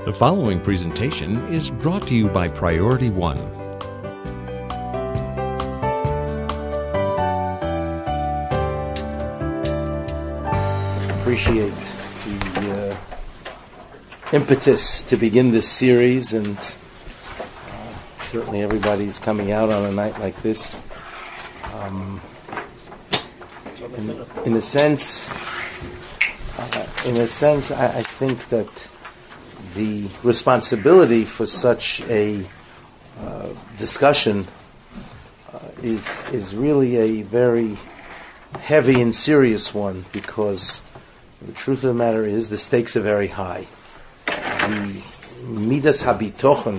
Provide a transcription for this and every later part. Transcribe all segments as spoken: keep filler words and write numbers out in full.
The following presentation is brought to you by Priority One. Appreciate the uh, impetus to begin this series, and uh, certainly everybody's coming out on a night like this. Um, in, in a sense, uh, in a sense, I, I think that the responsibility for such a uh, discussion uh, is is really a very heavy and serious one, because the truth of the matter is the stakes are very high. The Midas HaBitochen,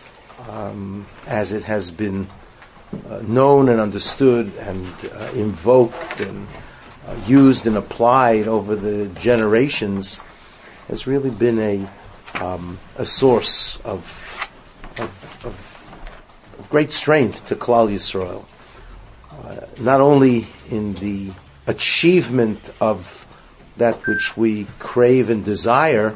um, as it has been uh, known and understood and uh, invoked and uh, used and applied over the generations, has really been a um, a source of of, of, of great strength to Klal Yisrael, uh, not only in the achievement of that which we crave and desire,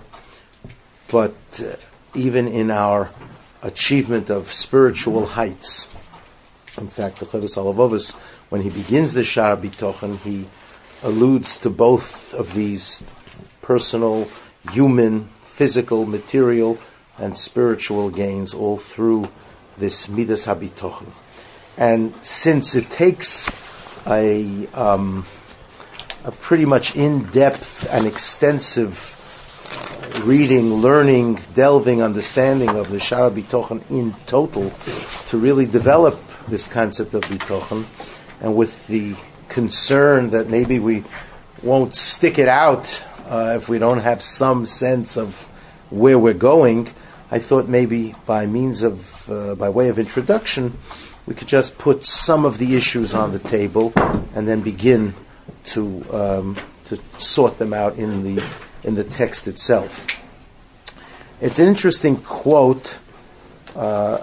but uh, even in our achievement of spiritual heights. In fact, the Chovos HaLevavos, when he begins the Sha'ar HaBitochen, he alludes to both of these personal, human, physical, material, and spiritual gains all through this Midas HaBitochen. And since it takes a um, a pretty much in-depth and extensive reading, learning, delving, understanding of the Sha'ar HaBitochen in total to really develop this concept of Bitochen, and with the concern that maybe we won't stick it out uh, if we don't have some sense of where we're going, I thought maybe by means of, uh, by way of introduction, we could just put some of the issues on the table and then begin to um, to sort them out in the in the text itself. It's an interesting quote, uh,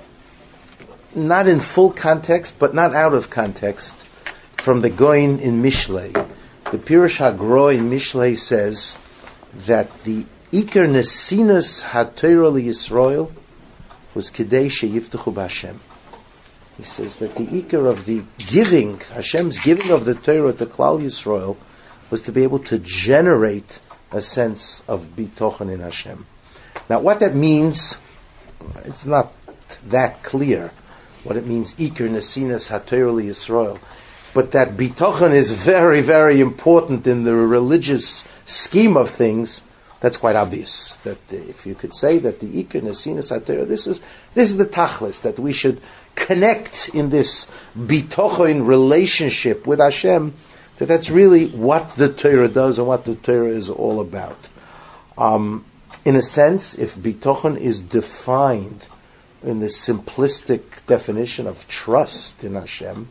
not in full context, but not out of context, from the Goin in Mishlei. The Pirush HaGro in Mishlei says that the Iker Nesinas HaTorah LiYisrael was Kedei Sheyiftechu B'Hashem. He says that the Iker of the giving, Hashem's giving of the Torah to Klal Yisrael, was to be able to generate a sense of Bitochen in Hashem. Now, what that means, it's not that clear, what it means, Iker Nesinas HaTorah LiYisrael. But that Bitochen is very, very important in the religious scheme of things. That's quite obvious. That if you could say that the Iker Nesinas HaTorah, this is this is the tachlis, that we should connect in this Bitochen relationship with Hashem, that that's really what the Torah does and what the Torah is all about. Um, in a sense, if Bitochen is defined in the simplistic definition of trust in Hashem,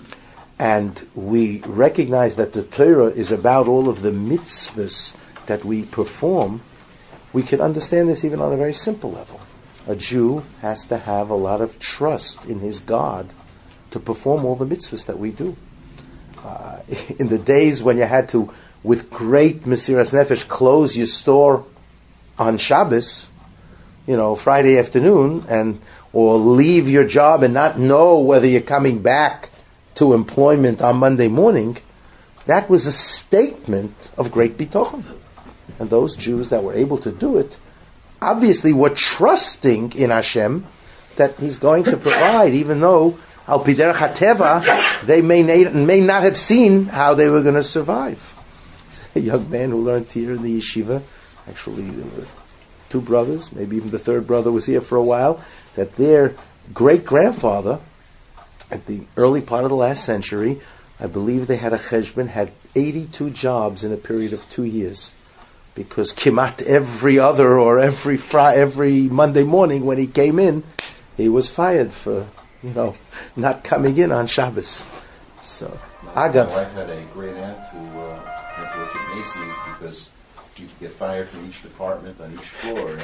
and we recognize that the Torah is about all of the mitzvahs that we perform, we can understand this even on a very simple level. A Jew has to have a lot of trust in his God to perform all the mitzvahs that we do. Uh, in the days when you had to, with great Mesiras Nefesh, close your store on Shabbos, you know, Friday afternoon, and or leave your job and not know whether you're coming back to employment on Monday morning, that was a statement of great bitochen. And those Jews that were able to do it obviously were trusting in Hashem that He's going to provide, even though al pi derech hateva they may, na- may not have seen how they were going to survive. A young man who learned here in the yeshiva, actually uh, two brothers, maybe even the third brother was here for a while, that their great-grandfather, at the early part of the last century, I believe they had a cheshbon, had eighty-two jobs in a period of two years. Because kimat every other or every fri- every Monday morning when he came in, he was fired for, you know, not coming in on Shabbos. So, my, Agav. My wife had a great aunt who uh, had to work at Macy's because you could get fired from each department on each floor.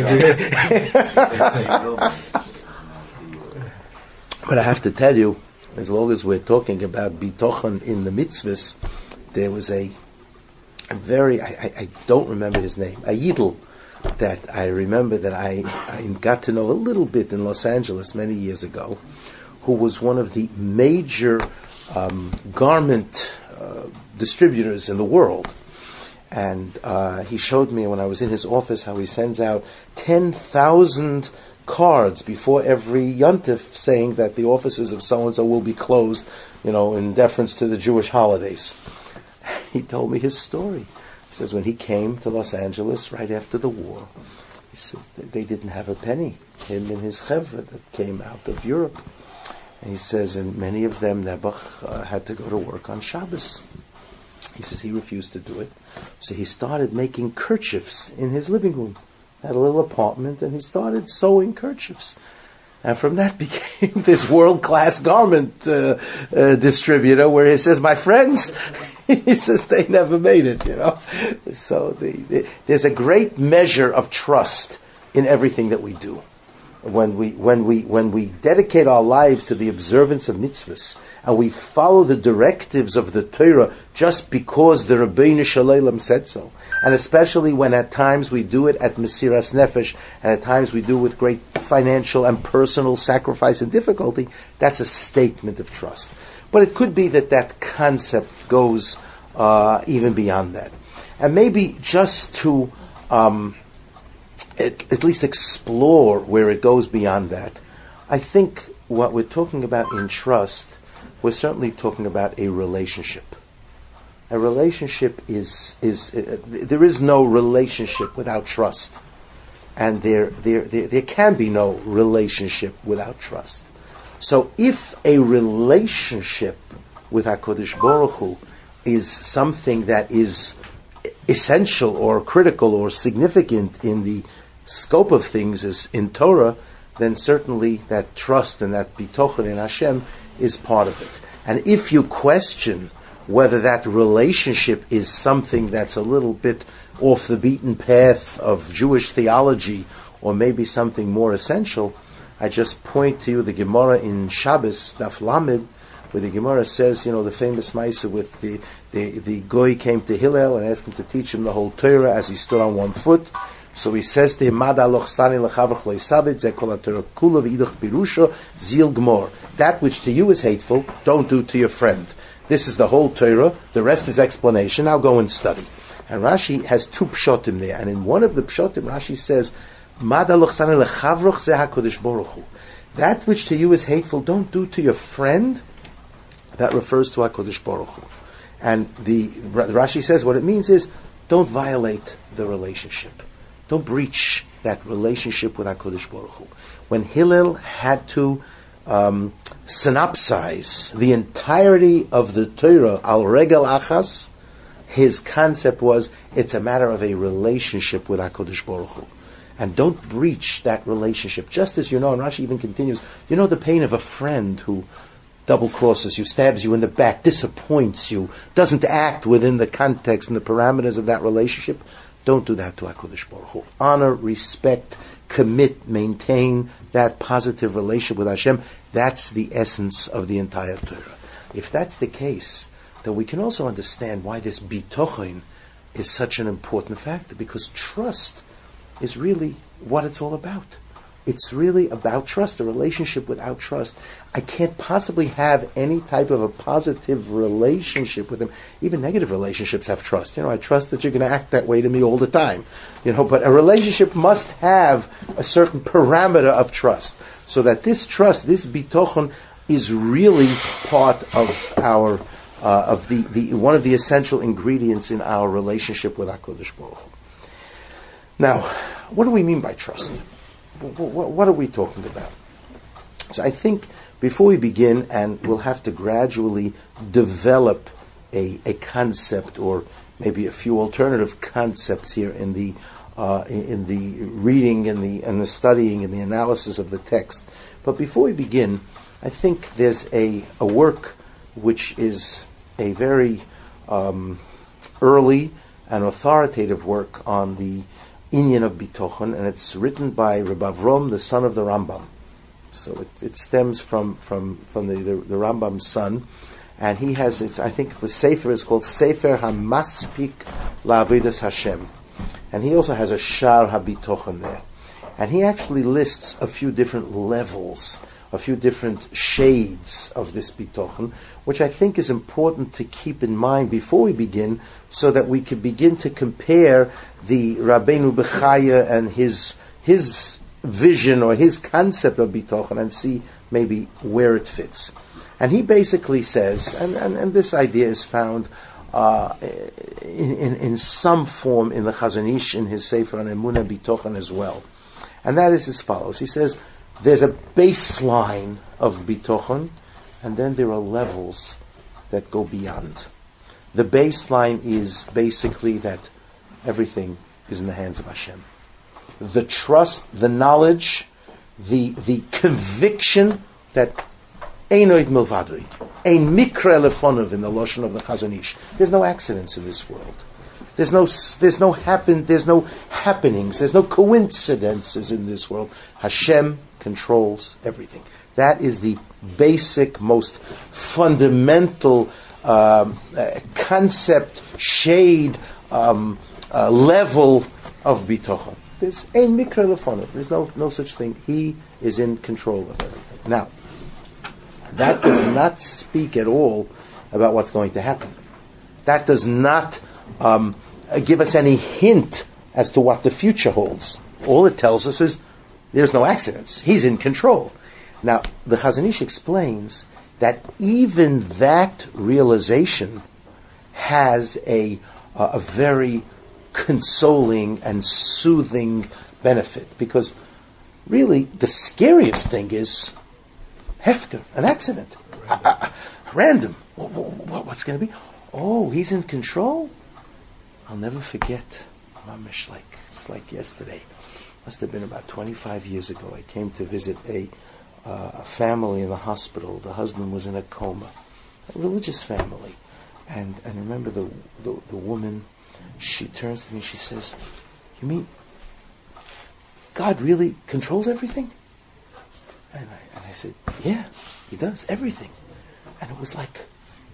But I have to tell you, as long as we're talking about bitochen in the mitzvahs, there was a, a very, I, I, I don't remember his name, a Yidel that I remember that I, I got to know a little bit in Los Angeles many years ago, who was one of the major um, garment uh, distributors in the world. And uh, he showed me when I was in his office how he sends out ten thousand cards before every Yontif saying that the offices of so-and-so will be closed, you know, in deference to the Jewish holidays. He told me his story. He says when he came to Los Angeles right after the war, he says they didn't have a penny, him and his chevra that came out of Europe. And he says, and many of them, Nebuch, uh, had to go to work on Shabbos. He says he refused to do it. So he started making kerchiefs in his living room. Had a little apartment, and he started sewing kerchiefs. And from that became this world-class garment uh, uh, distributor, where he says, my friends, he says they never made it, you know. So the, the, there's a great measure of trust in everything that we do. When we when we when we dedicate our lives to the observance of mitzvahs and we follow the directives of the Torah just because the Rabbeinu Shalom said so, and especially when at times we do it at Mesiras Nefesh and at times we do it with great financial and personal sacrifice and difficulty, that's a statement of trust. But it could be that that concept goes uh, even beyond that, and maybe just to um, At, at least explore where it goes beyond that. I think what we're talking about in trust, we're certainly talking about a relationship. A relationship is is uh, there is no relationship without trust, and there there there, there can be no relationship without trust. So if a relationship with HaKadosh Baruch Hu is something that is essential or critical or significant in the scope of things is in Torah, then certainly that trust and that bitochen in Hashem is part of it. And if you question whether that relationship is something that's a little bit off the beaten path of Jewish theology or maybe something more essential, I just point to you the Gemara in Shabbos, Daf Lamed, where the Gemara says, you know, the famous Maisa with the, the, the Goy came to Hillel and asked him to teach him the whole Torah as he stood on one foot. So he says to him, Mada loch sani lechavach lo yisabed, ze kol haTorah kula v'idach pirusha, zil gmor. That which to you is hateful, don't do to your friend. This is the whole Torah, the rest is explanation, now go and study. And Rashi has two pshotim there, and in one of the pshotim, Rashi says, Mada loch sani lechavach ze HaKadosh Baruch Hu. That which to you is hateful, don't do to your friend. That refers to HaKadosh Baruch Hu. And the Rashi says what it means is, don't violate the relationship. Don't breach that relationship with HaKadosh Baruch Hu. When Hillel had to um, synopsize the entirety of the Torah, al regel achas, his concept was, it's a matter of a relationship with HaKadosh Baruch Hu. And don't breach that relationship. Just as you know, and Rashi even continues, you know the pain of a friend who double crosses you, stabs you in the back, disappoints you, doesn't act within the context and the parameters of that relationship. Don't do that to HaKadosh Baruch Hu. Honor, respect, commit, maintain that positive relationship with Hashem. That's the essence of the entire Torah. If that's the case, then we can also understand why this bitochen is such an important factor, because trust is really what it's all about. It's really about trust, a relationship without trust. I can't possibly have any type of a positive relationship with him. Even negative relationships have trust. You know, I trust that you're going to act that way to me all the time. You know, but a relationship must have a certain parameter of trust, so that this trust, this bitochen, is really part of our, uh, of the, the one of the essential ingredients in our relationship with HaKadosh Baruch Hu. Now, what do we mean by trust? What are we talking about? So I think before we begin, and we'll have to gradually develop a, a concept or maybe a few alternative concepts here in the uh, in the reading and the and the studying and the analysis of the text. But before we begin, I think there's a, a work which is a very um, early and authoritative work on the Inyan of Bitochen, and it's written by Rabbi Avrom, the son of the Rambam. So it, it stems from from from the, the, the Rambam's son, and he has, it's, I think the Sefer is called Sefer HaMaspik LaAvodas Hashem, And he also has a Shar HaBitochen there. And he actually lists a few different levels, a few different shades of this bitochen, which I think is important to keep in mind before we begin, so that we can begin to compare the Rabbeinu Bechaya and his his vision or his concept of bitochen and see maybe where it fits. And he basically says, and, and, and this idea is found uh, in, in, in some form in the Chazon Ish, in his Sefer on Emunah Bitochen as well. And that is as follows. He says, there's a baseline of bitochen, and then there are levels that go beyond. The baseline is basically that everything is in the hands of Hashem. The trust, the knowledge, the the conviction that Einoid Milvadri, Ein Mikra Lefonov in the Lashon of the Chazon Ish. There's no accidents in this world. There's no there's no happen there's no happenings. There's no coincidences in this world. Hashem controls everything. That is the basic, most fundamental um, uh, concept, shade, um, uh, level of bitochen. There's ein mikra lefonov. There's no no such thing. He is in control of everything. Now, that does not speak at all about what's going to happen. That does not um, give us any hint as to what the future holds. All it tells us is there's no accidents. He's in control. Now, the Chazon Ish explains that even that realization has a uh, a very consoling and soothing benefit, because really the scariest thing is hefker, an accident, random. Uh, uh, random. What, what, what's going to be? Oh, he's in control. I'll never forget. Mamish, like it's like yesterday. Must have been about twenty-five years ago. I came to visit a, uh, a family in the hospital. The husband was in a coma, a religious family, and and I remember the, the the woman. She turns to me. She says, "You mean God really controls everything?" And I and I said, "Yeah, He does everything." And it was like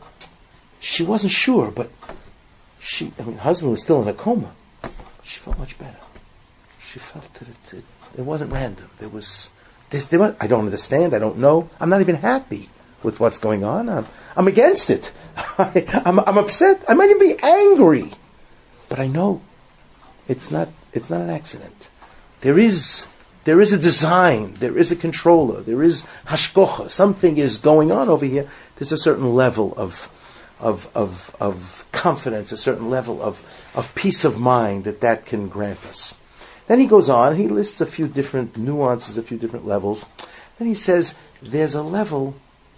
she wasn't sure, but she. I mean, the husband was still in a coma. She felt much better. She felt that it, it, it wasn't random. There was, there, there was, I don't understand. I don't know. I'm not even happy with what's going on. I'm, I'm against it. I, I'm, I'm upset. I might even be angry. But I know it's not. It's not an accident. There is, there is a design. There is a controller. There is hashkocha. Something is going on over here. There's a certain level of, of, of, of confidence, a certain level of, of peace of mind that that can grant us. Then he goes on, he lists a few different nuances, a few different levels. Then he says there's a level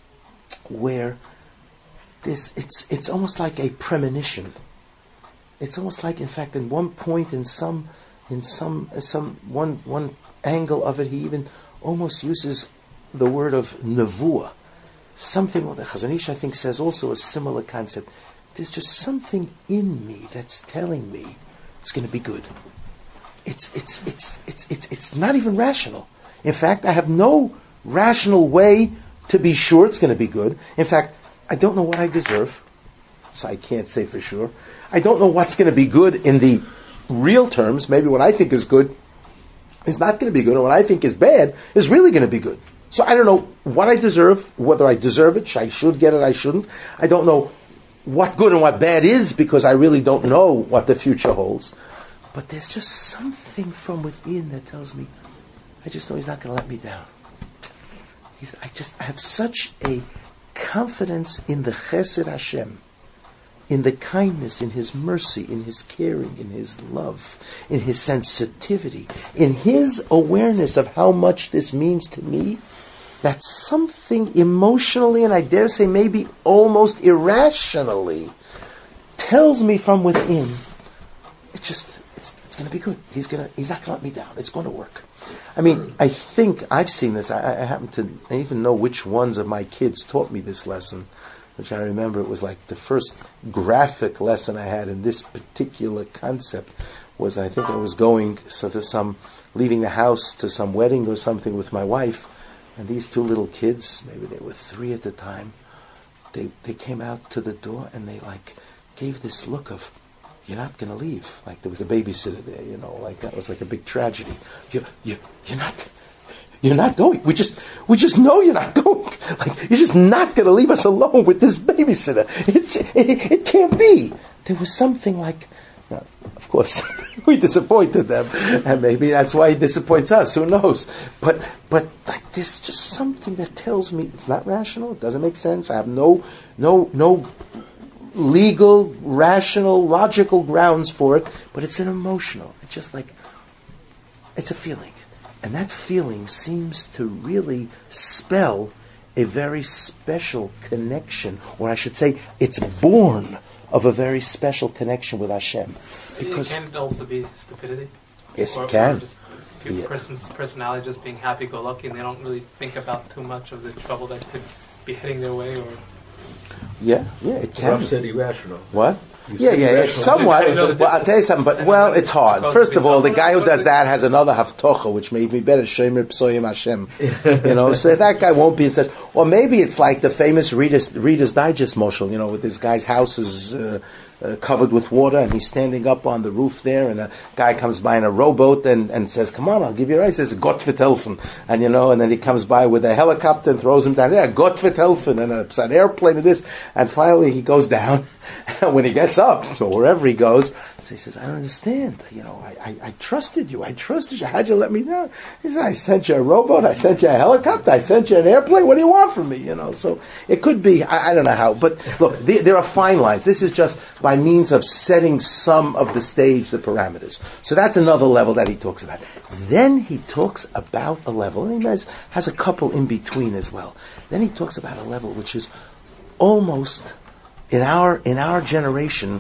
where this it's it's almost like a premonition. It's almost like, in fact, in one point, in some in some some one one angle of it, he even almost uses the word of nevuah. Something, well, the Chazon Ish, I think, says also a similar concept. There's just something in me that's telling me it's going to be good. It's it's it's it's it's it's not even rational. In fact, I have no rational way to be sure it's going to be good. In fact, I don't know what I deserve, so I can't say for sure. I don't know what's going to be good in the real terms. Maybe what I think is good is not going to be good, and what I think is bad is really going to be good. So I don't know what I deserve, whether I deserve it, I should get it, I shouldn't. I don't know what good and what bad is, because I really don't know what the future holds. But there's just something from within that tells me, I just know He's not going to let me down. He's, I just I have such a confidence in the Chesed Hashem, in the kindness, in His mercy, in His caring, in His love, in His sensitivity, in His awareness of how much this means to me, that something emotionally, and I dare say maybe almost irrationally, tells me from within, it just... It's going to be good. He's going to. He's not going to let me down. It's going to work. I mean, I think I've seen this. I, I happen to I even know which ones of my kids taught me this lesson, which I remember it was like the first graphic lesson I had in this particular concept was, I think I was going so to some, leaving the house to some wedding or something with my wife, and these two little kids, maybe they were three at the time, they they came out to the door and they like gave this look of, you're not going to leave. Like there was a babysitter there, you know, like that was like a big tragedy. You, you, you're not, you're not going. We just, we just know you're not going. Like you're just not going to leave us alone with this babysitter. It's, it, it can't be. There was something like, now, of course, we disappointed them, and maybe that's why he disappoints us. Who knows? But, but like there's just something that tells me it's not rational. It doesn't make sense. I have no, no, no. legal, rational, logical grounds for it, but it's an emotional. It's just like, it's a feeling. And that feeling seems to really spell a very special connection, or I should say, it's born of a very special connection with Hashem. Because it can also be stupidity. Yes, or, it can. Or just a Yeah. person's personality just being happy-go-lucky, and they don't really think about too much of the trouble that could be heading their way, or... Yeah, yeah, it can. Rob said irrational. What? You Yeah, said yeah, irrational. it's somewhat. I know the Well, I'll tell you something, but well, it's hard. First of all, the guy who does that has another haftocha, which made me better Shemer Psoyim Hashem. You know, so that guy won't be in such. Or maybe it's like the famous Reader's, Reader's Digest moshel, you know, with this guy's house is uh, uh, covered with water, and he's standing up on the roof there, and a guy comes by in a rowboat and, and says, "Come on, I'll give you a ride." He says, "Gott vertelfen," and you know, and then he comes by with a helicopter and throws him down there, "Gott vertelfen," and a, an airplane and this, and finally he goes down. And when he gets up, or wherever he goes, so he says, "I don't understand. You know, I, I, I trusted you. I trusted you. How'd you let me down?" He said, "I sent you a rowboat. I sent you a helicopter. I sent you an airplane. What do you want from me?" You know, so it could be. I, I don't know how, but look, the, there are fine lines. This is just by means of setting some of the stage, the parameters. So that's another level that he talks about. Then he talks about a level, and he has, has a couple in between as well. Then he talks about a level which is almost in our in our generation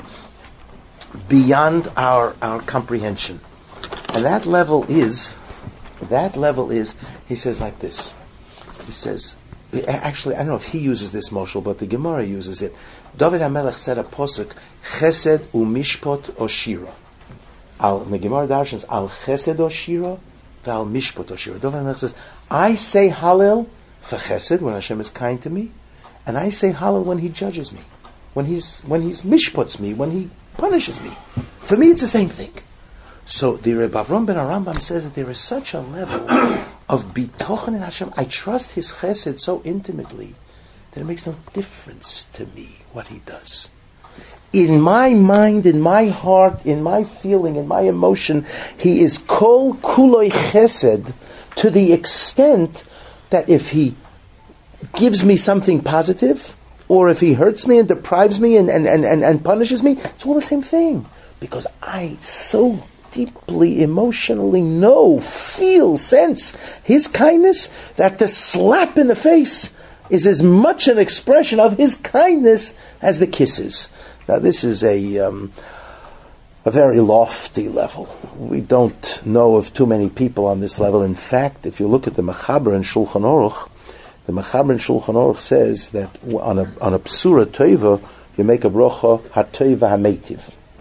beyond our our comprehension, and that level is that level is he says like this. He says, actually, I don't know if he uses this moshel, but the Gemara uses it. David HaMelech said a posuk, Chesed u'mishpot oshira. Al the Gemara darshans al Chesed oshira, val mishpot oshira. David HaMelech says, I say Hallel for Chesed when Hashem is kind to me, and I say Hallel when He judges me, when He's when He's mishpots me, when He punishes me. For me, it's the same thing. So the Rebbe Avram ben Arambam says that there is such a level of bitochen in Hashem. I trust His chesed so intimately that it makes no difference to me what He does. In my mind, in my heart, in my feeling, in my emotion, He is kol kuloi chesed to the extent that if He gives me something positive, or if He hurts me and deprives me and, and, and, and, and punishes me, it's all the same thing. Because I so deeply, emotionally know, feel, sense His kindness, that the slap in the face is as much an expression of His kindness as the kisses. Now this is a um, a very lofty level. We don't know of too many people on this level. In fact, if you look at the Mechaber and Shulchan Aruch, the Mechaber and Shulchan Aruch says that on a on a psura tova you make a brocha hatova hametiv.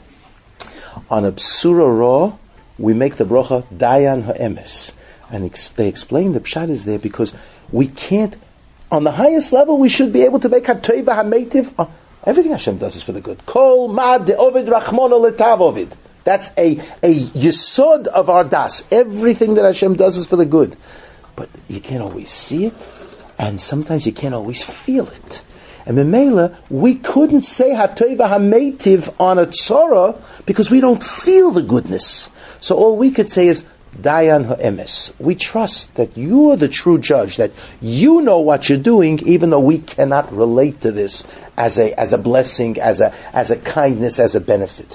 On a psura ra, we make the brocha dayan ha'emes. And ex- they explain the pshat is there because we can't, on the highest level, we should be able to make hatova hametiv. Uh, everything Hashem does is for the good. Kol mad de ovid rachmono letav ovid. That's a, a yesod of our das. Everything that Hashem does is for the good. But you can't always see it, and sometimes you can't always feel it. And Memela, we couldn't say Hatova HaMeitiv on a tzara because we don't feel the goodness. So all we could say is Dayan Ha'emes. We trust that you are the true judge, that you know what you're doing, even though we cannot relate to this as a as a blessing, as a as a kindness, as a benefit.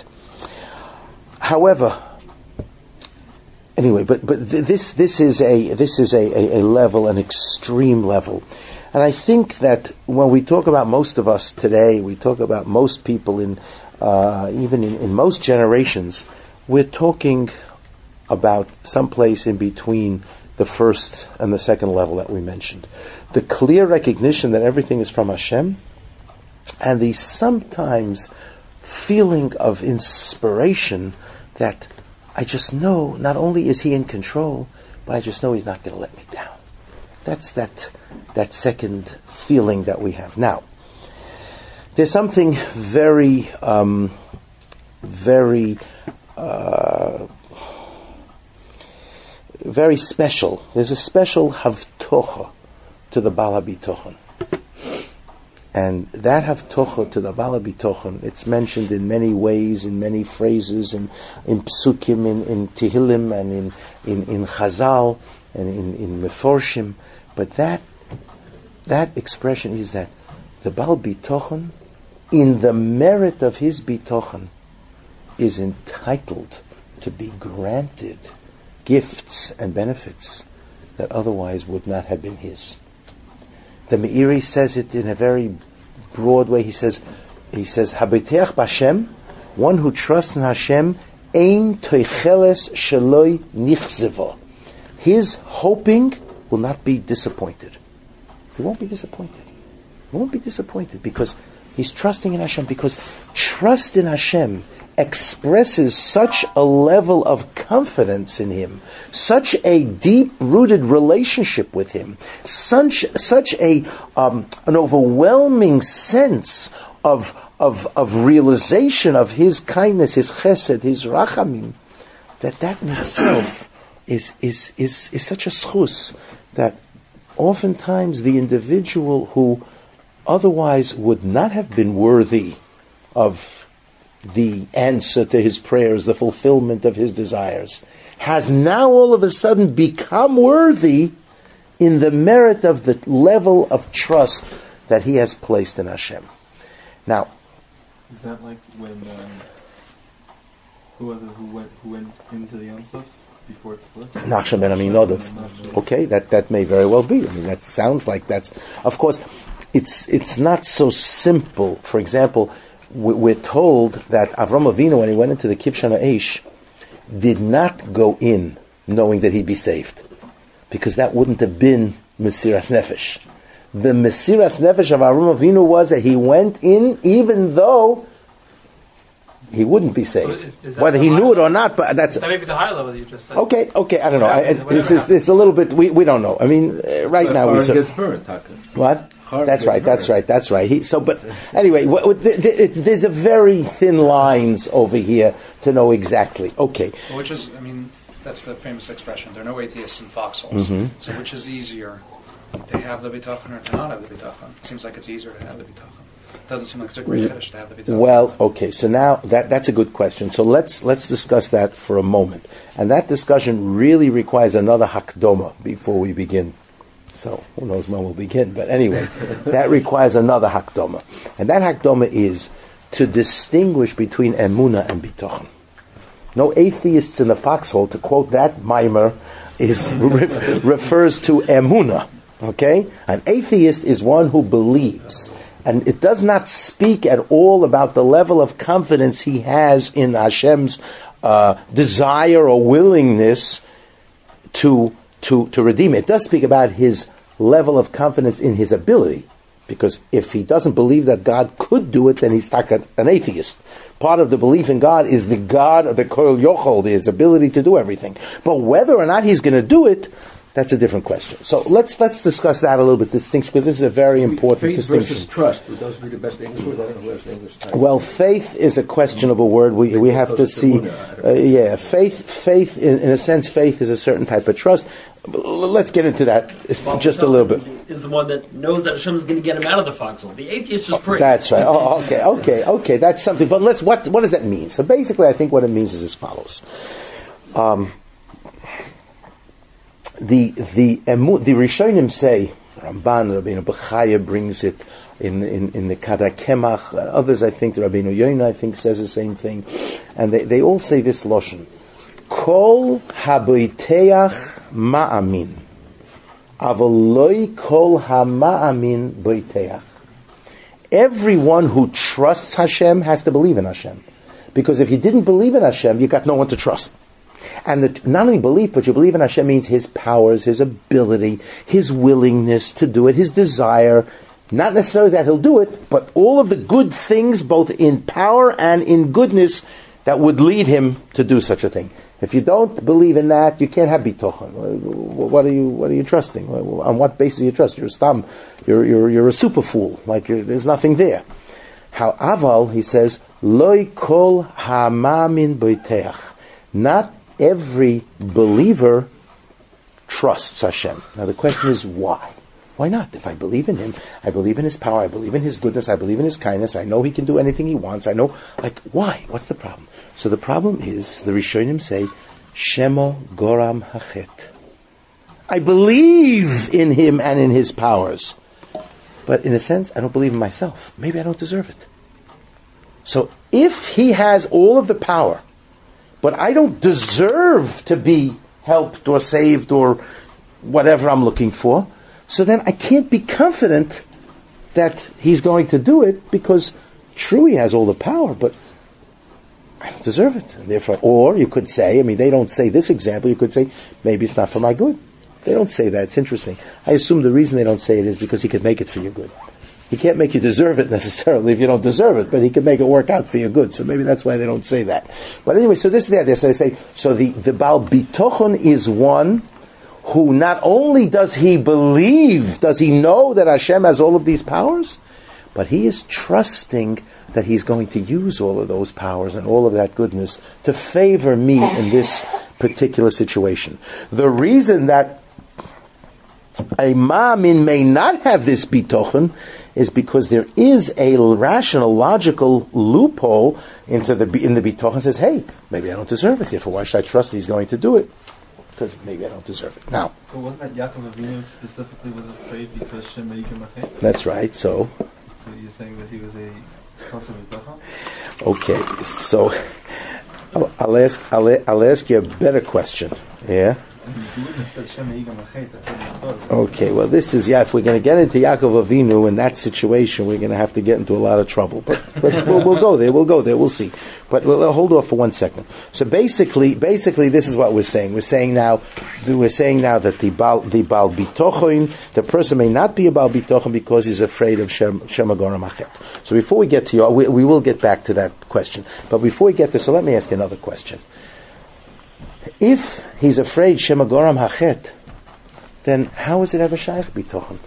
However, anyway, but but this this is a this is a, a, a level, an extreme level. And I think that when we talk about most of us today, we talk about most people in, uh, even in, in most generations, we're talking about some place in between the first and the second level that we mentioned. The clear recognition that everything is from Hashem, and the sometimes feeling of inspiration that I just know not only is He in control, but I just know He's not going to let me down. That's that that second feeling that we have. Now, there's something very um, very, uh, very special. There's a special havtocha to the Baal HaBitochon. And that havtocha to the Baal HaBitochon, it's mentioned in many ways, in many phrases, in, in psukim, in, in Tehillim, and in, in, in Chazal, and in, in Meforshim. But that, that expression is that the Baal Bitochon, in the merit of his Bitochon, is entitled to be granted gifts and benefits that otherwise would not have been his. The Meiri says it in a very broad way. He says, he says, Habiteach b'Hashem, one who trusts in Hashem, ein toicheles sheloi nichzevo. His hoping will not be disappointed. He won't be disappointed. He won't be disappointed because he's trusting in Hashem. Because trust in Hashem expresses such a level of confidence in Him, such a deep-rooted relationship with Him, such such a um, an overwhelming sense of of of realization of His kindness, His chesed, His rachamim, that that in itself is is is is such a schus that oftentimes the individual who otherwise would not have been worthy of the answer to his prayers, the fulfillment of his desires, has now all of a sudden become worthy in the merit of the level of trust that he has placed in Hashem. Now, is that like when um, who was it who went who went into the Yom Suf before it split? Nachshon ben Aminadab. Okay, that that may very well be. I mean, that sounds like that's. Of course, it's it's not so simple. For example, we're told that Avram Avinu, when he went into the Kibshan Eish, did not go in knowing that he'd be saved, because that wouldn't have been Mesiras Nefesh. The Mesiras Nefesh of Avram Avinu was that he went in even though he wouldn't be saved, so is, is whether he knew it or not. But that's that may be the higher level that you just said. Okay, okay, I don't know. I, it, this is it's a little bit. We we don't know. I mean, uh, right but now we. It gets burned, Taka. What? Heart that's gets right. That's burned. right. That's right. He, so, but anyway, w- w- th- th- it's, there's a very thin lines over here to know exactly. Okay. Which is, I mean, that's the famous expression. There are no atheists in foxholes. Mm-hmm. So, which is easier, to have the bitachon or to not have the bitachon? It seems like it's easier to have the bitachon. It doesn't seem like it's a great fetish to have the bitachon. Well, okay. So now that that's a good question. So let's let's discuss that for a moment, and that discussion really requires another hakdoma before we begin. So who knows when we'll begin? But anyway, that requires another hakdoma, and that hakdoma is to distinguish between emuna and bitochen. No atheists in the foxhole, to quote that mimer, is ref, refers to emuna. Okay, an atheist is one who believes, and it does not speak at all about the level of confidence he has in Hashem's uh, desire or willingness to. To, to redeem it. It does speak about his level of confidence in his ability, because if he doesn't believe that God could do it, then he's like an atheist. Part of the belief in God is the God of the Kol Yochol, his ability to do everything. But whether or not he's going to do it, that's a different question. So let's let's discuss that a little bit, distinction, because this is a very important faith distinction. Versus trust. Would those be the best English word? I don't know where's the English title. Well, faith is a questionable word. We we have to see. Uh, yeah, faith. Faith, in, in a sense, faith is a certain type of trust. Let's get into that just a little bit. Is the one that knows that Hashem is going to get him out of the foxhole. The atheist just prays. That's right. Oh, okay, okay, okay. That's something. But let's. What what does that mean? So basically, I think what it means is as follows. Um, the the the Rishonim say, Ramban, Rabbeinu Bechaya brings it in in, in the Kada Kemach. Others, I think, Rabbeinu Yoina, I think, says the same thing, and they they all say this lashon: Kol haboiteach ma'amin, avoloi kol hama'amin boiteach. Everyone who trusts Hashem has to believe in Hashem, because if you didn't believe in Hashem, you got no one to trust. And the, not only belief, but you believe in Hashem means His powers, His ability, His willingness to do it, His desire. Not necessarily that He'll do it, but all of the good things, both in power and in goodness, that would lead Him to do such a thing. If you don't believe in that, you can't have bitochen. What are you? What are you trusting? On what basis do you trust? You're a stam. You're you're you're a super fool. Like you're, there's nothing there. How aval, he says, loy kol ha'mamin boiteach. Not every believer trusts Hashem. Now the question is why? Why not? If I believe in Him, I believe in His power, I believe in His goodness, I believe in His kindness, I know He can do anything He wants, I know, like, why? What's the problem? So the problem is, the Rishonim say, Shemo Goram Hachet. I believe in Him and in His powers. But in a sense, I don't believe in myself. Maybe I don't deserve it. So if He has all of the power, but I don't deserve to be helped or saved or whatever I'm looking for, so then I can't be confident that He's going to do it, because true, He has all the power, but I don't deserve it. And therefore, or you could say, I mean, they don't say this example, you could say, maybe it's not for my good. They don't say that. It's interesting. I assume the reason they don't say it is because He could make it for your good. He can't make you deserve it necessarily if you don't deserve it, but He can make it work out for your good. So maybe that's why they don't say that. But anyway, so this is the idea. So they say, so the, the Baal Bitochon is one who not only does he believe, does he know that Hashem has all of these powers, but he is trusting that He's going to use all of those powers and all of that goodness to favor me in this particular situation. The reason that a ma'amin may not have this bitochen is because there is a rational, logical loophole into the in the bitochen. Says, hey, maybe I don't deserve it. Therefore, why should I trust He's going to do it? Because maybe I don't deserve it. Now, but wasn't that Yaakov Avinu specifically was afraid because Shem Me'ikim Achet? That's right. So, so you're saying that he was a Kosev Bitochen? Okay, so I'll, I'll ask I'll, I'll ask you a better question. Yeah. Okay, well, this is, yeah, if we're going to get into Yaakov Avinu in that situation, we're going to have to get into a lot of trouble. But let's, we'll, we'll go there, we'll go there, we'll see. But we'll hold off for one second. So basically, basically, this is what we're saying. We're saying now, we're saying now that the Baal, the Baal Bitochen, the person may not be a Baal Bitochen because he's afraid of Shem Goram Achet. So before we get to your, we, we will get back to that question. But before we get there, so let me ask you another question. If he's afraid Shema Goram Hachet, then how is it ever Shaykh Bitochen?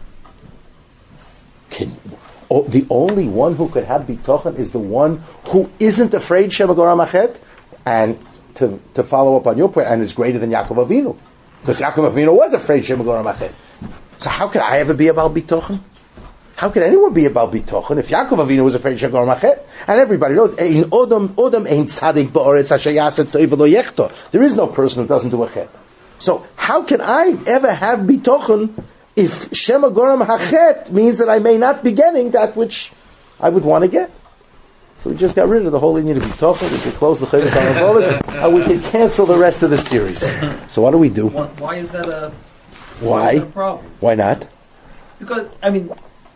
Can, oh, the only one who could have Bitochen is the one who isn't afraid Shema Goram Hachet, and to, to follow up on your point, and is greater than Yaakov Avinu, because Yaakov Avinu was afraid Shema Goram Hachet. So how could I ever be about Bitochen? How could anyone be about bitochen if Yaakov Avinu was afraid Shagor Machet? And everybody knows, in Odom, Odom ain't tzaddik ba'oretz asher yaset toiv v'lo yechto. There is no person who doesn't do a chet. So how can I ever have bitochen if Shema Goram Hachet means that I may not be getting that which I would want to get? So we just got rid of the whole Indian of bitochen. We could close the Chayvus HaLevovos, and we could cancel the rest of the series. So what do we do? Why, why is that a Why? Is that a problem? Why not? Because I mean,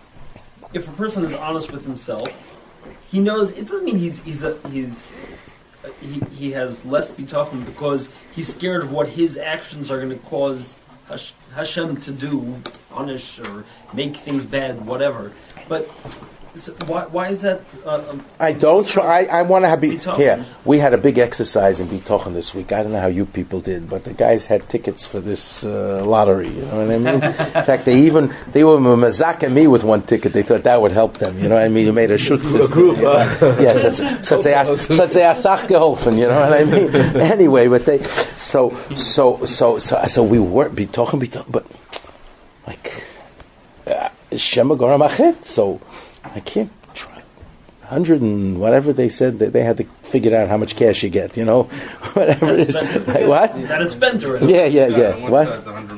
if a person is honest with himself, he knows it doesn't mean he's he's a, he's uh, he he has less bitachon because he's scared of what his actions are going to cause Hash, Hashem to do, punish or make things bad, whatever. But so why why is that? Uh, um, I don't try. I, I want to have be Bitochen. here. We had a big exercise in Bitochen this week. I don't know how you people did, but the guys had tickets for this uh, lottery. You know what I mean? In fact, they even they were mazaking me with one ticket. They thought that would help them. You know what I mean? You made a shoot list. A group. Uh. Yes, such a such a asach geholfen. You know what I mean? Anyway, but they so so so so so we were Bitochen Bitochen, but like uh, Shema Goram Achet. So I can't try. Hundred and whatever they said, that they had to figure out how much cash you get, you know, whatever it is. Like, what? that it's spent already. Yeah, yeah, yeah. What?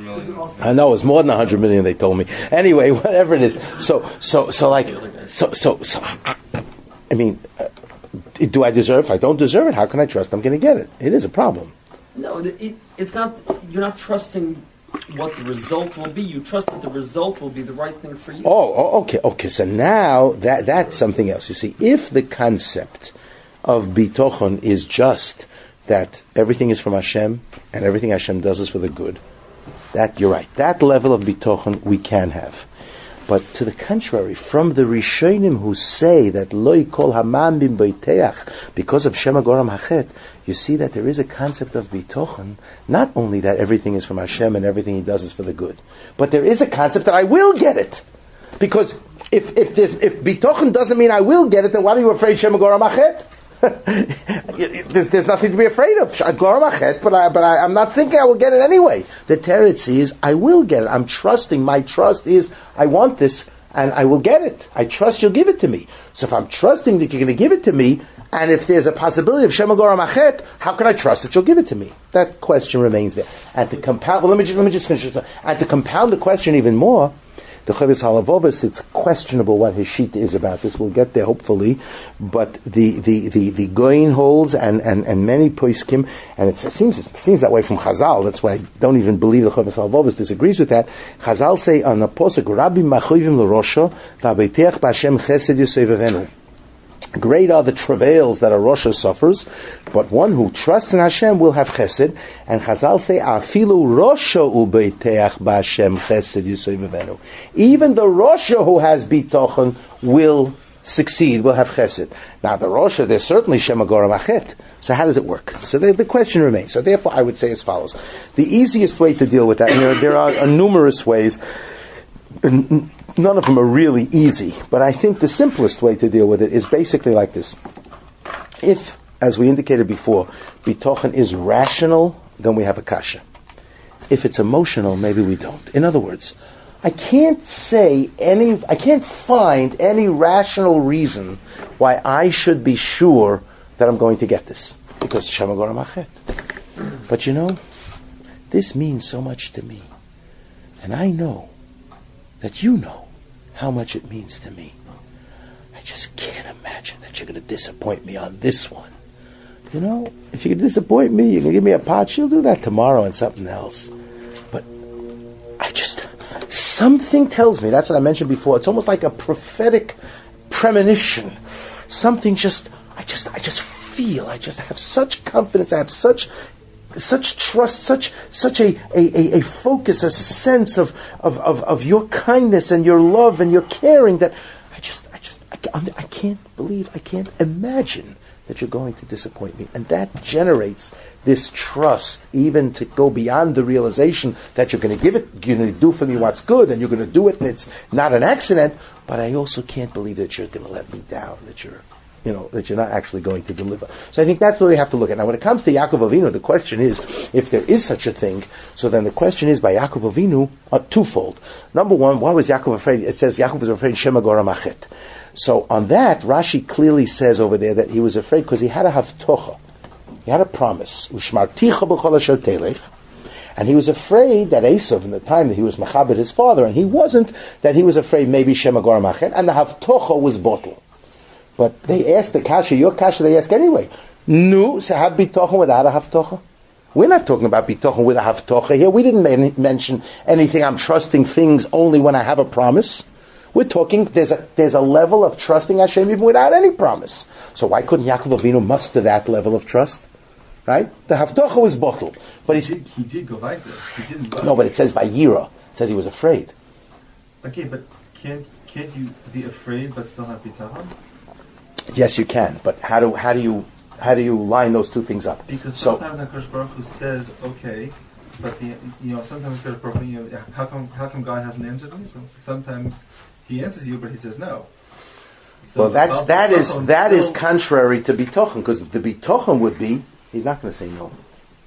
I know it's more than a hundred million. They told me. Anyway, whatever it is. So, so, so, like, so, so, so. I, I mean, uh, do I deserve? If I don't deserve it, how can I trust I'm going to get it? It is a problem. No, it, it's not. You're not trusting what the result will be. You trust that the result will be the right thing for you. Oh, oh, okay, okay. So now that that's something else. You see, if the concept of bitochen is just that everything is from Hashem and everything Hashem does is for the good, that you're right. That level of bitochen we can have. But to the contrary, from the Rishonim who say that lo yikol haman bim boiteach because of Shema Goram Hachet, you see that there is a concept of bitochen, not only that everything is from Hashem and everything He does is for the good, but there is a concept that I will get it. Because if if this if bitochen doesn't mean I will get it, then why are you afraid Shemagora Machet? there's, there's nothing to be afraid of. Agora Machet, but I, but I, I'm not thinking I will get it anyway. The teretz is I will get it. I'm trusting. My trust is I want this and I will get it. I trust you'll give it to me. So if I'm trusting that you're going to give it to me, and if there's a possibility of Shemagora Machet, how can I trust that you'll give it to me? That question remains there. And to compound, well, let me just, let me just finish this. And to compound the question even more, the Chovos Halavavos, it's questionable what his sheet is about this. We'll get there hopefully, but the the the, the Goyin holds and, and, and many Poskim, and it seems it seems that way from Chazal. That's why I don't even believe the Chovos Halavavos disagrees with that. Chazal say on the posuk, Rabbi Machuyvim l'Rosha v'abeiteach b'Hashem Chesed Yosevavenu. Great are the travails that a Rosha suffers, but one who trusts in Hashem will have chesed. And Chazal say, "Afilu Rosha ubeiteach b'Hashem chesed yisayvevenu." Even the Rosha who has bitochen will succeed, will have chesed. Now the Rosha, there's certainly Shemagora Machet. So how does it work? So the, the question remains. So therefore, I would say as follows: the easiest way to deal with that, and there, there are uh, numerous ways. And none of them are really easy, but I think the simplest way to deal with it is basically like this. If, as we indicated before, bitochen is rational, then we have a kasha. If it's emotional, maybe we don't. In other words, I can't say any, I can't find any rational reason why I should be sure that I'm going to get this. Because Shemagora Machet. But you know, this means so much to me. And I know that you know how much it means to me. I just can't imagine that you're going to disappoint me on this one. You know, if you can disappoint me, you can give me a pot, you'll do that tomorrow and something else. But I just, something tells me, that's what I mentioned before, it's almost like a prophetic premonition. Something just, I just, I just feel, I just have such confidence, I have such such trust, such such a, a, a focus, a sense of, of, of, of your kindness and your love and your caring that I just I just I, I can't believe, I can't imagine that you're going to disappoint me, and that generates this trust, even to go beyond the realization that you're going to give it, you're going to do for me what's good, and you're going to do it, and it's not an accident. But I also can't believe that you're going to let me down, that you're You know, that you're not actually going to deliver. So I think that's what we have to look at. Now when it comes to Yaakov Avinu, the question is, if there is such a thing, so then the question is by Yaakov Avinu, uh, twofold. Number one, why was Yaakov afraid? It says Yaakov was afraid Shemagora Machet. So on that, Rashi clearly says over there that he was afraid because he had a havtocha. He had a promise. Ushmarticha b'chol asher telech. And he was afraid that Esav, in the time that he was machabed his father, and he wasn't, that he was afraid maybe Shemagora Machet, and the havtocha was bottled. But they asked the kasha, your kasha they ask anyway. Nu, so have bitochen without a havtocha? We're not talking about bitochen with a havtocha here. We didn't man- mention anything, I'm trusting things only when I have a promise. We're talking, there's a there's a level of trusting Hashem even without any promise. So why couldn't Yaakov Avinu muster that level of trust? Right? The havtocha was bottled. But he, he, did, he did go like this. He didn't. No, but it says by Yira. It says he was afraid. Okay, but can't can't you be afraid but still have bitachon? Yes, you can, but how do how do you how do you line those two things up? Because so, sometimes HaKadosh Baruch Hu says, okay, but the, you know sometimes HaKadosh Baruch Hu, you know, how come how come God hasn't answered me? So sometimes He answers you, but He says no. So well, that's that is that is contrary to bitochen, because the bitochen would be He's not going to say no.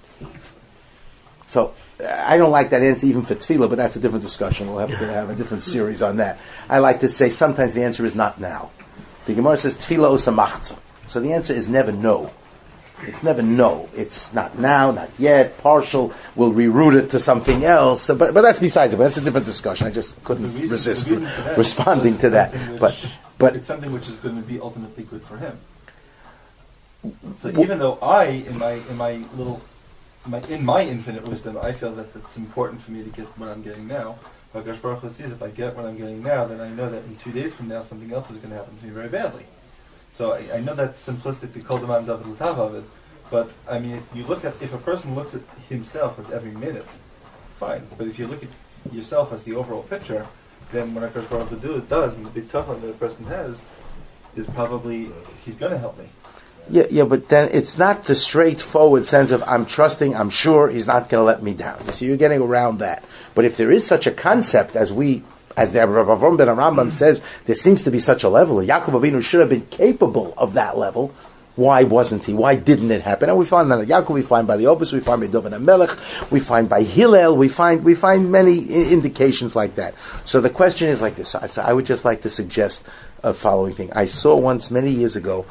So I don't like that answer even for tefillah, but that's a different discussion. We'll have to have a different series on that. I like to say sometimes the answer is not now. The Gemara says tefillah osa machzah. So the answer is never no. It's never no. It's not now, not yet, partial. We'll reroute it to something else. So, but, but that's besides it. But that's a different discussion. I just couldn't reason, resist re- responding to that. Which, But but it's something which is going to be ultimately good for him. So even though I, in my in my little, my, in my infinite wisdom, I feel that it's important for me to get what I'm getting now. But Hakadosh Baruch Hu sees, if I get what I'm getting now, then I know that in two days from now something else is going to happen to me very badly. So I, I know that's simplistic to call the man David L'tav of it, but I mean, if you look at if a person looks at himself as every minute, fine. But if you look at yourself as the overall picture, then what Hakadosh Baruch Hu do does, and the big tough one that a person has, is probably he's going to help me. Yeah, yeah, but then it's not the straightforward sense of I'm trusting, I'm sure He's not going to let me down. You see, you're getting around that. But if there is such a concept as we as the Rav Avram ben Rambam says, there seems to be such a level. Yaakov Avinu should have been capable of that level. Why wasn't he? Why didn't it happen? And we find that Yaakov, we find by the Obus, we find by David HaMelech, we find by Hillel, we find we find many I- indications like that. So the question is like this. I, so I would just like to suggest a following thing. I saw once many years ago,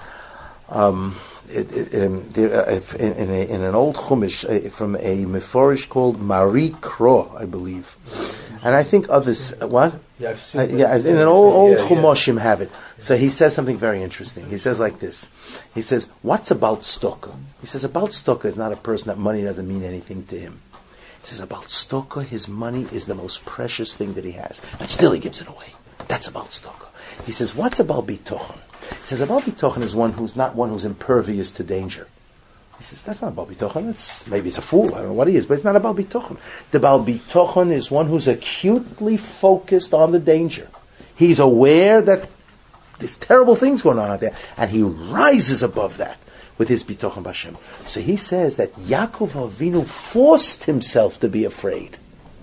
um, it, it, um, there, uh, in, in, a, in an old Chumash uh, from a Meforish called Marie Kro, I believe. And I think others, uh, what? Yeah, I've seen Uh, it. yeah, in an old, old Yeah, yeah. Chumoshim have it. So he says something very interesting. He says like this. He says, what's about Stoker? He says, about Stoker is not a person that money doesn't mean anything to him. He says, about Stoker, his money is the most precious thing that he has. And still he gives it away. That's about Stoker. He says, what's about Bitochen? He says, about Bitochen is one who's not one who's impervious to danger. He says, that's not about Bitochen. It's, maybe it's a fool. I don't know what he is, but it's not about Bitochen. The Baal Bitochen is one who's acutely focused on the danger. He's aware that there's terrible things going on out there, and he rises above that with his Bitochen B'Hashem. So he says that Yaakov Avinu forced himself to be afraid.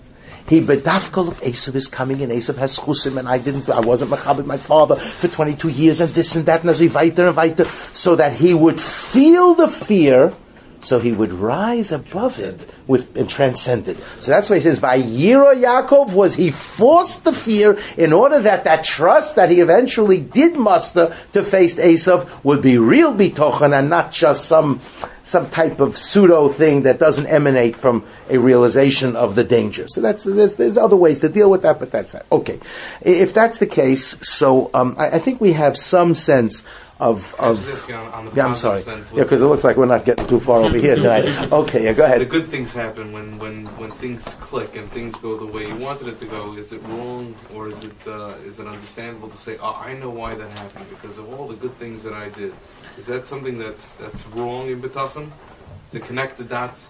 He bedafkal Esav is coming, and Esav has chusim, and I didn't, I wasn't machabed my father for twenty-two years, and this and that, and as he weiter and weiter, so that he would feel the fear, so he would rise above it with and transcend it. So that's why he says, "Vayira Yaakov," was he forced the fear in order that that trust that he eventually did muster to face Esav would be real bitochen and not just some some type of pseudo thing that doesn't emanate from a realization of the danger. So that's there's, there's other ways to deal with that, but that's that. Okay, if that's the case, so um, I, I think we have some sense of of. On, on the Yeah, I'm sorry. sense Yeah, because it looks like we're not getting too far over here tonight. Okay, yeah, go The ahead. good things happen when, when, when things click and things go the way you wanted it to go. Is it wrong, or is it uh, is it understandable to say, "Oh, I know why that happened because of all the good things that I did"? Is that something that's that's wrong in B'tachon? To connect the dots?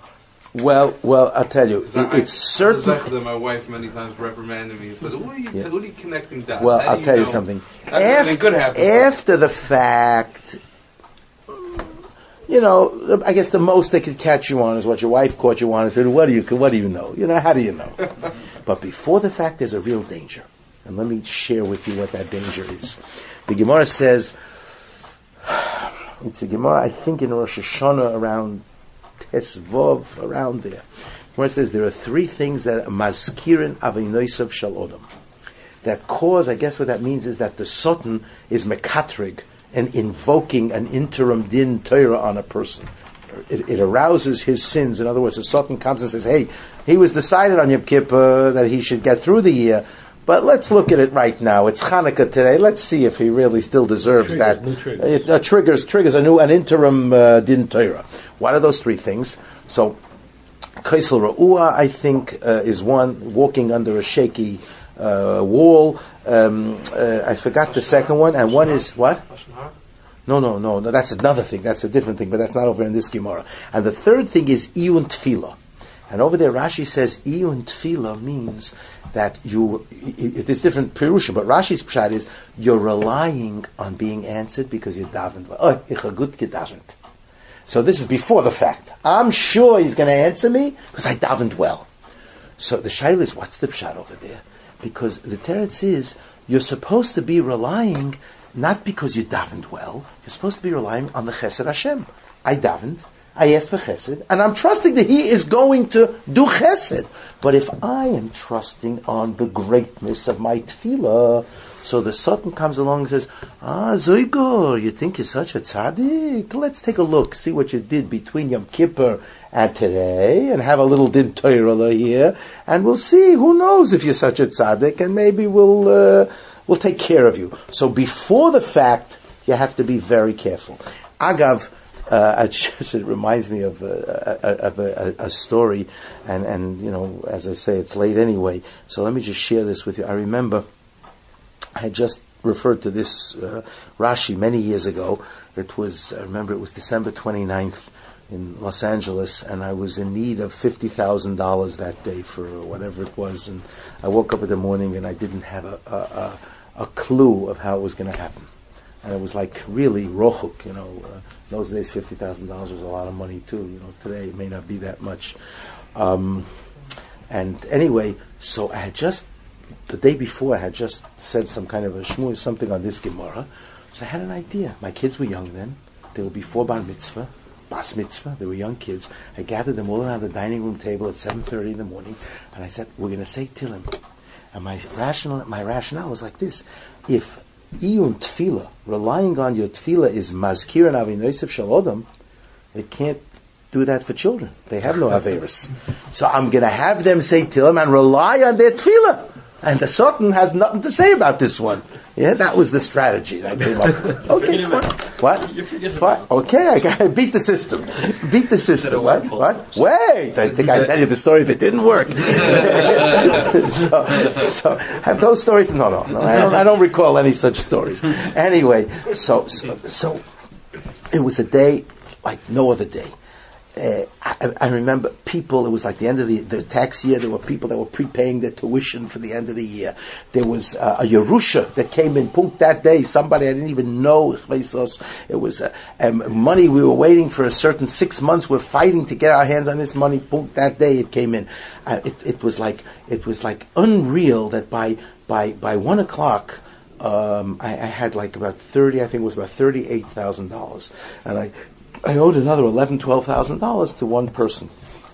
Well, well, I'll tell you, it, I, it's certain. that my wife many times reprimanded me and said, "What are you, Yeah. what are you connecting dots?" Well, How do I'll tell you know? something. Everything good happens. After the fact, you know, I guess the most they could catch you on is what your wife caught you on and said, "What do you, what do you know? You know, how do you know?" But before the fact, there's a real danger, and let me share with you what that danger is. The Gemara says, it's a Gemara, I think in Rosh Hashanah around Tesvav, around there, where it says there are three things that mazkirin avinosav shel odom, that cause, I guess what that means is that the Satan is mekatrig and invoking an interim din Torah on a person. It, it arouses his sins. In other words, the Satan comes and says, hey, he was decided on Yom Kippur that he should get through the year, but let's look at it right now. It's Hanukkah today. Let's see if he really still deserves Triggers, that. new triggers. It uh, triggers triggers a new an interim uh, din Torah. What are those three things? So, Kaisel Ra'ua, I think, uh, is one, walking under a shaky uh, wall. Um, uh, I forgot the second one, and one is what? No, no, no, no. That's another thing. That's a different thing, but that's not over in this Gemara. And the third thing is iyun tefillah. And over there, Rashi says iyun tefillah means that you. It, it is different pirushim, but Rashi's pshat is you're relying on being answered because you davened well. Oh, ich ha gut gedavened. So this is before the fact. I'm sure he's going to answer me because I davened well. So the shayla is, what's the pshat over there? Because the teretz is you're supposed to be relying not because you davened well. You're supposed to be relying on the chesed Hashem. I davened. I asked for chesed, and I'm trusting that He is going to do chesed. But if I am trusting on the greatness of my tefillah, so the Satan comes along and says, "Ah, Zoigor, you think you're such a tzaddik? Let's take a look, see what you did between Yom Kippur and today, and have a little din Torah here, and we'll see. Who knows if you're such a tzaddik, and maybe we'll uh, we'll take care of you." So before the fact, you have to be very careful. Agav. Uh, it, just, it reminds me of, uh, a, of a, a, a story, and, and you know, as I say, it's late anyway. So let me just share this with you. I remember I had just referred to this uh, Rashi many years ago. It was, I remember, it was December twenty-ninth in Los Angeles, and I was in need of fifty thousand dollars that day for whatever it was. And I woke up in the morning and I didn't have a, a, a, a clue of how it was going to happen. And it was like really rochuk, you know. Uh, in those days, fifty thousand dollars was a lot of money too. You know, today it may not be that much. Um, and anyway, so I had just the day before I had just said some kind of a shmur, something on this Gemara. So I had an idea. My kids were young then. They were before bar mitzvah, bas mitzvah. They were young kids. I gathered them all around the dining room table at seven thirty in the morning, and I said, we're going to say Tillim. And my rationale, my rationale was like this. If iyun tefillah, relying on your tefillah, is mazkir and avinosav shalodam, they can't do that for children. They have no averis. So I'm going to have them say Tillim and rely on their tefillah. And the Sultan has nothing to say about this one. Yeah, that was the strategy that I came up with. Okay, fine. What? Fine. Okay, I, got, I beat the system. Beat the system. What? What? Wait, I think I tell you the story if it didn't work. so, so have those stories? No, no, no. I don't. I don't recall any such stories. Anyway, so, so, so it was a day like no other day. Uh, I, I remember people, it was like the end of the, the tax year, there were people that were prepaying their tuition for the end of the year. There was uh, a Yerusha that came in punkt that day, somebody I didn't even know. It was uh, um, money we were waiting for a certain six months, we're fighting to get our hands on this money, punkt that day it came in. Uh, it, it was like, it was like unreal that by, by, by one o'clock, um, I, I had like about thirty, I think it was about thirty-eight thousand dollars. And I, I owed another eleven, twelve thousand dollars to one person.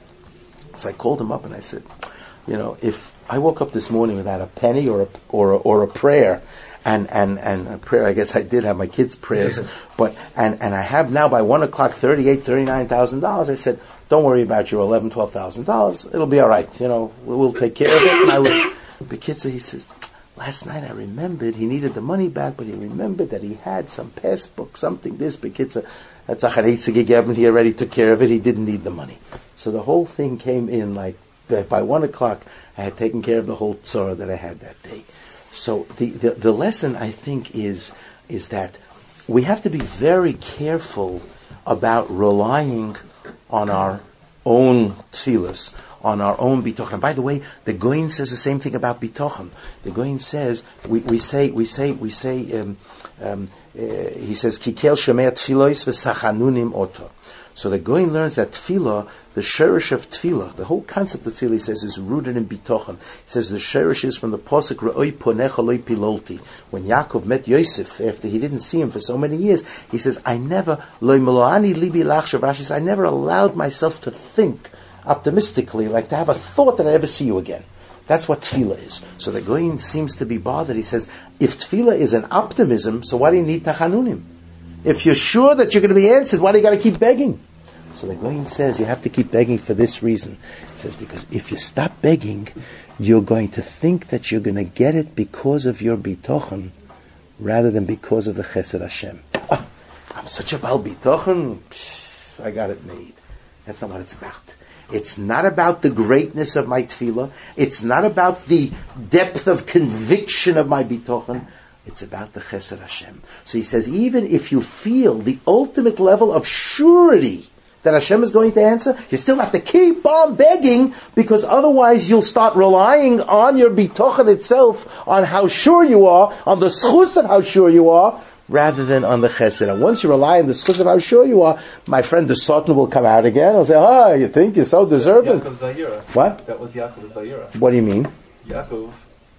So I called him up and I said, you know, if I woke up this morning without a penny or a or a, or a prayer, and, and, and a prayer, I guess I did have my kids' prayers, but and, and I have now by one o'clock thirty-eight, thirty-nine thousand dollars. I said, don't worry about your eleven, twelve thousand dollars. It'll be all right. You know, we'll, we'll take care of it. And I would, the kid said, he says, last night I remembered he needed the money back, but he remembered that he had some passbook, something. This bekitza. That's a charitza gegeben. He already took care of it. He didn't need the money. So the whole thing came in like by one o'clock. I had taken care of the whole tzara that I had that day. So the, the the lesson I think is is that we have to be very careful about relying on our own tefillas, on our own bitochen. And by the way, the Goin says the same thing about bitochen. The Goin says we, we say we say we say um, um, uh, he says kikel shemei tfilos v'sachanunim oto. So the Goin learns that tefillah, the sherish of tefillah, the whole concept of tefillah, he says, is rooted in bitochen. He says the sherish is from the pasuk re'oi ponecha loy pilolti. When Yaakov met Yosef after he didn't see him for so many years, he says, I never loy meloani libi lachshav. Rashi says, I never allowed myself to think optimistically, like to have a thought that I ever see you again. That's what tefillah is. So the Goin seems to be bothered. He says, if tefillah is an optimism, so why do you need tachanunim? If you're sure that you're going to be answered, why do you got to keep begging? So the Goin says you have to keep begging for this reason. He says because if you stop begging, you're going to think that you're going to get it because of your bitochen, rather than because of the chesed Hashem. Oh, I'm such a bal bitochen, Psh, I got it made. That's not what it's about. It's not about the greatness of my tefillah. It's not about the depth of conviction of my bitochen. It's about the chesed Hashem. So he says, even if you feel the ultimate level of surety that Hashem is going to answer, you still have to keep on begging, because otherwise you'll start relying on your bitochen itself, on how sure you are, on the schus of how sure you are, rather than on the chesed. And once you rely on the schus of how sure you are, my friend the Sultan will come out again and say, ah, you think you're so deserving. Yaakov's Zahira. What? That was Yaakov's Zahira. What do you mean? Yaakov,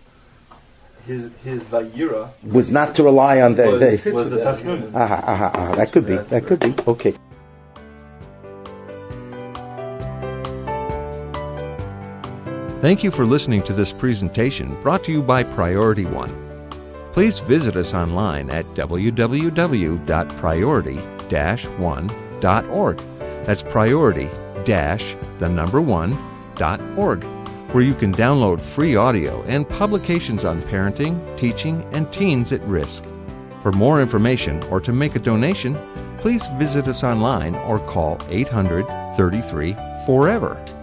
his his Vayira was not to rely on the... was, the was the Tachnunim. Aha, aha, aha. That could be. That could be. Okay. Thank you for listening to this presentation brought to you by Priority One. Please visit us online at w w w dot priority dash one dot org. That's priority dash the number one dot org, where you can download free audio and publications on parenting, teaching, and teens at risk. For more information or to make a donation, please visit us online or call eight hundred thirty-three forever.